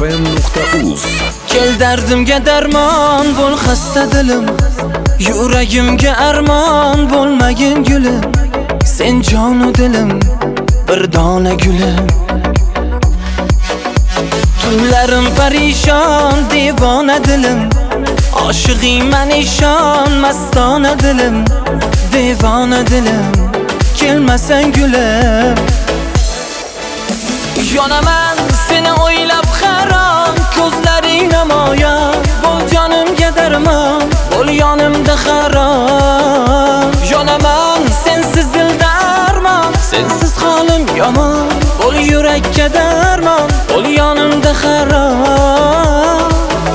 muzfm.uz. Kel dardimga darmon bo'l xasta dilim, yuragimga armon bo'lmagin gulim. Sen jonu dilim, bir dona gulim. Tunlarim parishon, devona dilim, oshig'ingman ishon, mastona dilim, devona dilim, kelmasan gulim. Yonaman seni o'ylab harom, ko'zlaring namoyon, bo'l jonimga darmon, bo'l yonimda harom. Yonaman sensiz dil darmon, sensiz holim yomon, bo'l yurakka darmon, bo'l yonimda harom.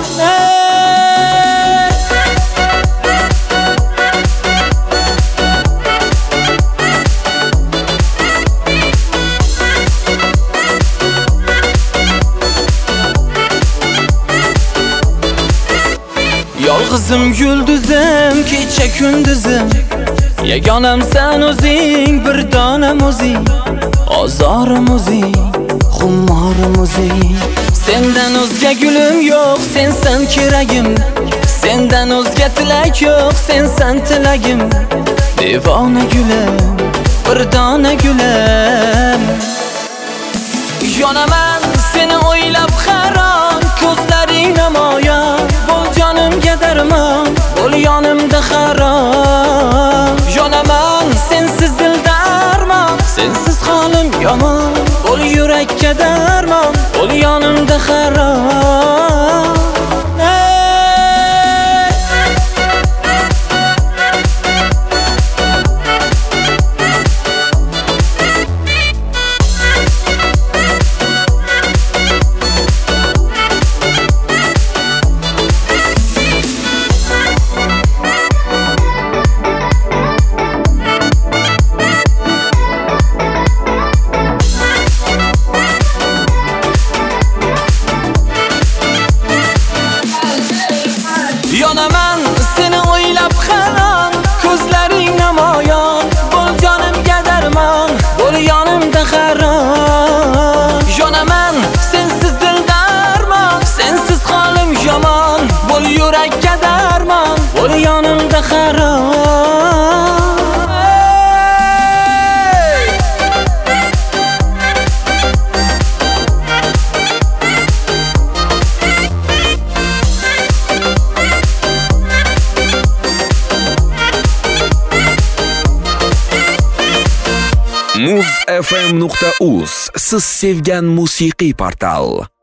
Yolg'izim yulduzim, kecha kunduzim, yagonam sen o'zing, bir donam o'zing, ozorim o'zing, xumorim o'zing. Sendan o'zga gulim yo'q, sensan keragim, sendan o'zga tilak yo'q, sensan tilagim, devona gulim, bir dona gulim. Yonaman seni o'ylab harom, ko'zlaring namoyon, bo'l jonimga darmon, bo'l yonimda harom. Yonaman sensiz dil darmon, sensiz holim yomon, bo'l yurakka darmon, bo'l yonimda harom. Yonaman seni o'ylab harom, ko'zlaring namoyon, bo'l jonimga darmon, bo'l yonimda harom. Yonaman sensiz dil darmon, sensiz holim yomon, bo'l yurakka darmon, bo'l yonimda harom. muzfm.uz siz sevgan musiqiy portal.